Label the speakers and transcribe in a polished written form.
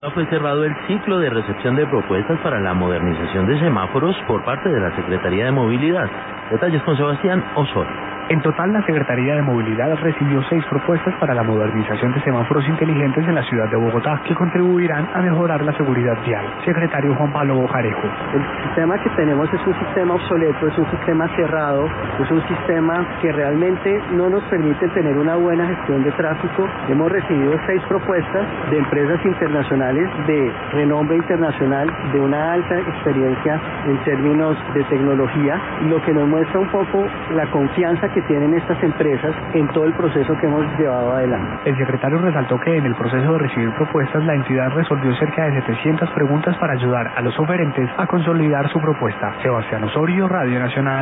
Speaker 1: Fue cerrado el ciclo de recepción de propuestas para la modernización de semáforos por parte de la Secretaría de Movilidad. Detalles con Sebastián Osorio.
Speaker 2: En total, la Secretaría de Movilidad recibió 6 propuestas para la modernización de semáforos inteligentes en la ciudad de Bogotá, que contribuirán a mejorar la seguridad vial. Secretario Juan Pablo Bocarejo.
Speaker 3: El sistema que tenemos es un sistema obsoleto, es un sistema cerrado, es un sistema que realmente no nos permite tener una buena gestión de tráfico. Hemos recibido 6 propuestas de empresas internacionales de renombre internacional, de una alta experiencia en términos de tecnología, lo que nos muestra un poco la confianza que tienen estas empresas en todo el proceso que hemos llevado adelante.
Speaker 2: El secretario resaltó que en el proceso de recibir propuestas, la entidad resolvió cerca de 700 preguntas para ayudar a los oferentes a consolidar su propuesta. Sebastián Osorio, Radio Nacional.